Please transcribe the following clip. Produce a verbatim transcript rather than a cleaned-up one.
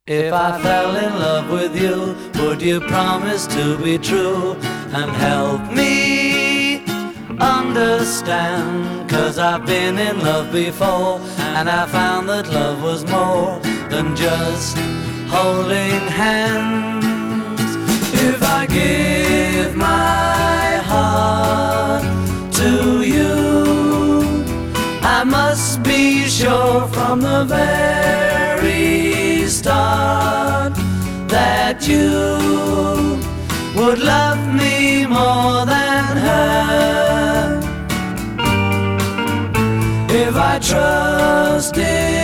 If I fell in love with you, would you promise to be true and help me understand? 'Cause I've been in love before, and I found that love was more than just holding hands. If I give my heart to you, I must be sure from the very start that you would love me more than her. If I trusted